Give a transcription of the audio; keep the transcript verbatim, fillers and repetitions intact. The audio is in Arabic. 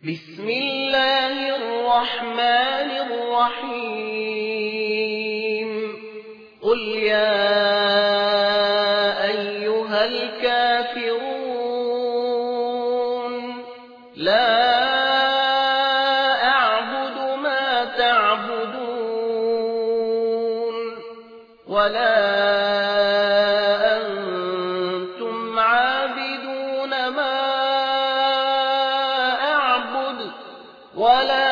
بسم الله الرحمن الرحيم قل يا أيها الكافرون لا أعبد ما تعبدون ولا أنتم عابدون ما أعبد ولا